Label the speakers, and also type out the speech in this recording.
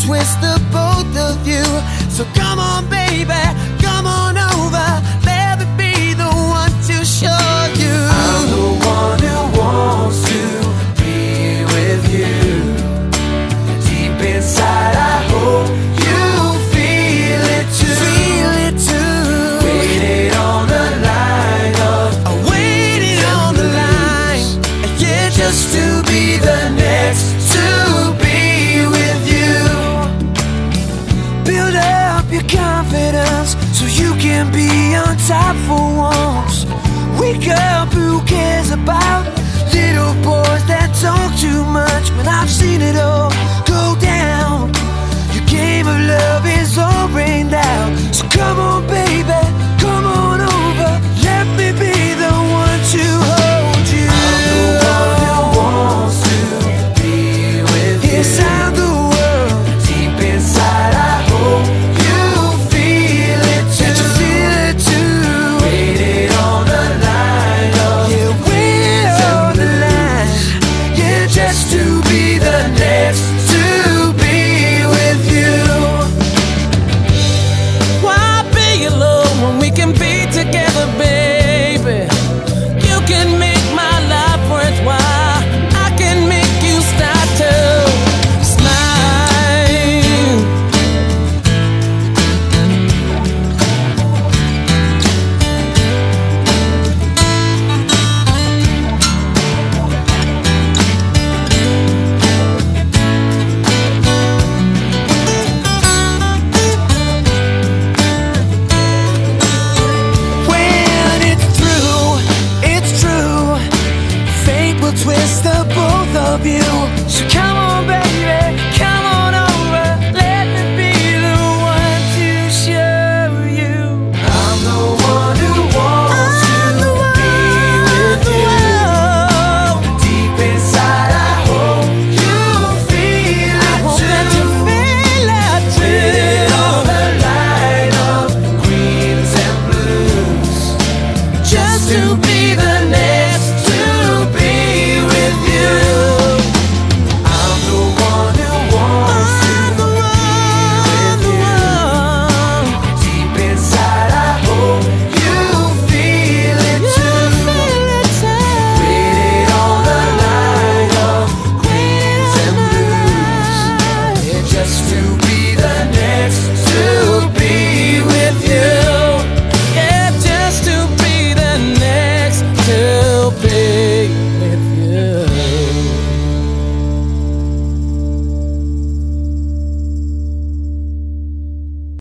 Speaker 1: twist the both of you. So come on, baby, come on over. Let me be the one to show you.
Speaker 2: I'm the one who wants to be with you. Deep inside, I hope you feel it too.
Speaker 1: Feel it too.
Speaker 2: Waiting on the line of
Speaker 1: Waiting on the line, yeah,
Speaker 2: just to be the next to be with you.
Speaker 1: build up your confidence so you can be on top for once. Wake up, who cares about little boys that talk too much when I've seen it all go down?